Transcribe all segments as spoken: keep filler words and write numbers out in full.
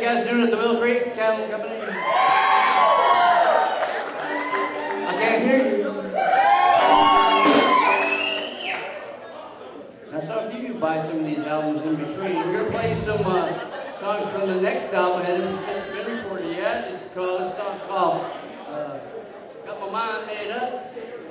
you guys doing at the Mill Creek Cattle Company? I can't hear you. I saw a few of you buy some of these albums in between. We're going to play you some uh, songs from the next album. It's been recorded yet. It's called, this song called uh, Got My Mind Made Up.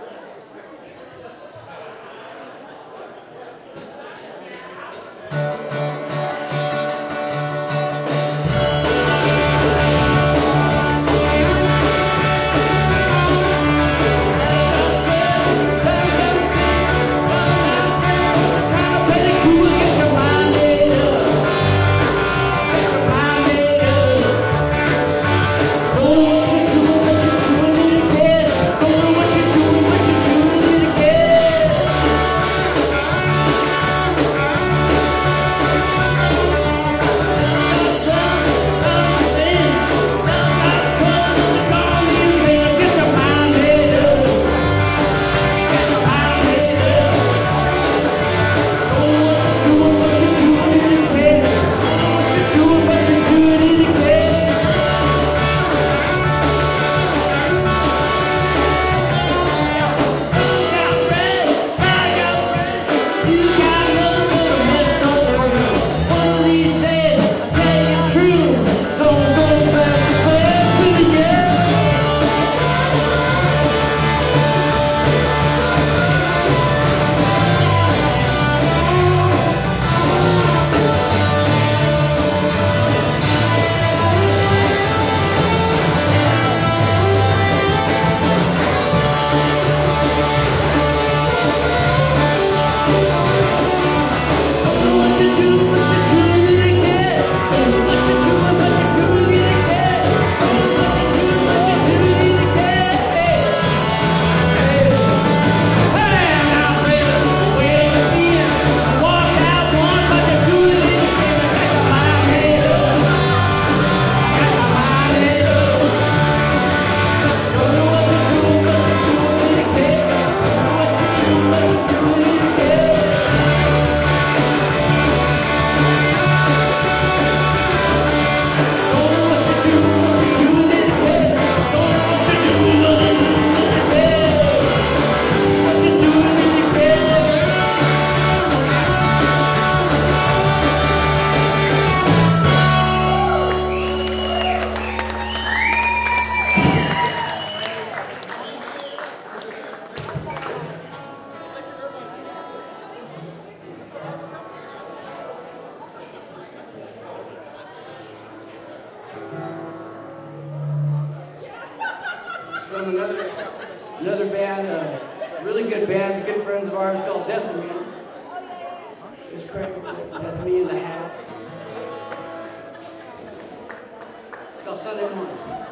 From another, another band, a really good band, good friends of ours called Death Me. It's correct, Death Me in the Hat. It's called Sunday Morning.